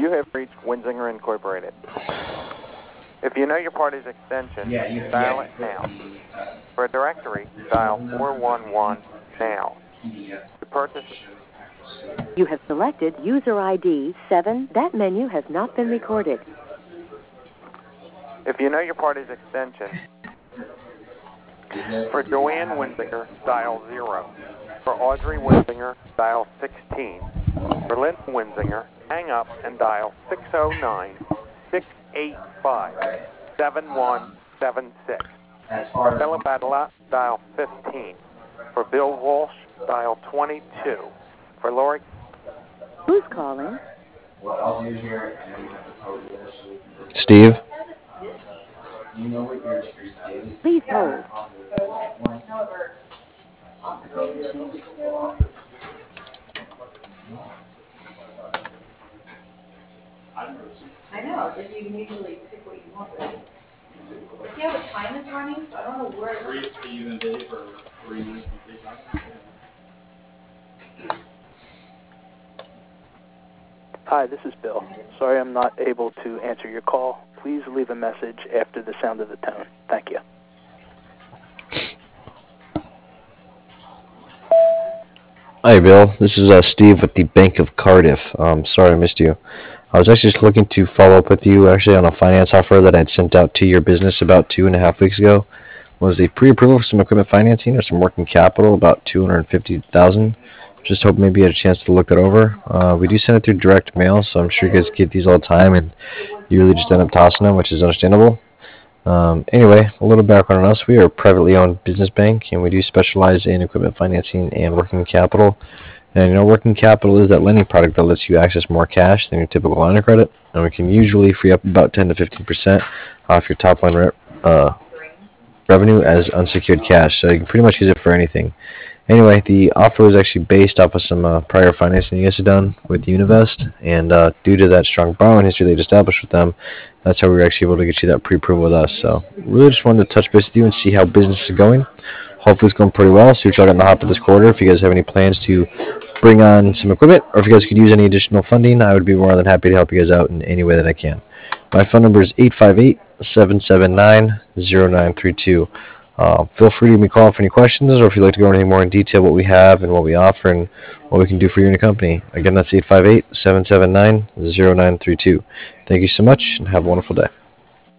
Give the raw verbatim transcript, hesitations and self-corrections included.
You have reached Winsinger Incorporated. If you know your party's extension, Yeah, you, dial yeah, it now. the, uh, For a directory, dial four one one now. To purchase... You have selected user I D seven. That menu has not been recorded. If you know your party's extension, for Joanne Winsinger, dial zero. For Audrey Winsinger, dial sixteen. For Lynn Winsinger, hang up and dial six oh nine, six eight five, seven one seven six. as far For as Philip Adela, dial fifteen. For Bill Walsh, dial twenty-two. For Lori... Who's calling? what I'll do here, I know you have the code there, so we can... Steve? You know what your, your daily... Please hold. I know, just you can usually pick what you want. Yeah, the time is running, so I don't know where. Three even day for three minutes and three seconds. Hi, this is Bill. Sorry I'm not able to answer your call. Please leave a message after the sound of the tone. Thank you. Hi, Bill. This is uh, Steve with the Bank of Cardiff. Um, sorry I missed you. I was actually just looking to follow up with you actually on a finance offer that I'd sent out to your business about two and a half weeks ago. It was a pre-approval for some equipment financing or some working capital, about two hundred fifty thousand dollars. Just hope maybe you had a chance to look that over. Uh, we do send it through direct mail, so I'm sure you guys get these all the time, and you really just end up tossing them, which is understandable. Um, anyway, a little background on us. We are a privately owned business bank, and we do specialize in equipment financing and working capital. And you know, working capital is that lending product that lets you access more cash than your typical line of credit, and we can usually free up about ten to fifteen percent off your top line re uh, revenue as unsecured cash. So you can pretty much use it for anything. Anyway, the offer was actually based off of some uh, prior financing you guys had done with Univest, and uh, due to that strong borrowing history they'd established with them, that's how we were actually able to get you that pre-approval with us. So really just wanted to touch base with you and see how business is going. Hopefully it's going pretty well. See what y'all got in the hopper this quarter. If you guys have any plans to bring on some equipment, or if you guys could use any additional funding, I would be more than happy to help you guys out in any way that I can. My phone number is eight five eight, seven seven nine, zero nine three two. Uh, feel free to give me a call for any questions, or if you'd like to go into any more in detail what we have and what we offer and what we can do for you and your company. Again, that's eight five eight, seven seven nine, zero nine three two. Thank you so much, and have a wonderful day.